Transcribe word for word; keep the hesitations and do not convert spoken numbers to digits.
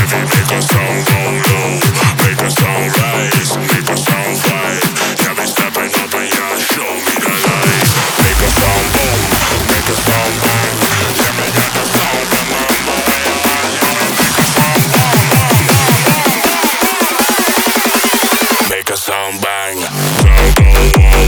Make a sound go low, make a sound rise, make a sound fight. Yeah, be stepping up and yeah, show me the light. Make a sound boom, make a sound bang. Yeah, me got the sound from my boy. Make a sound bang. Sound go on.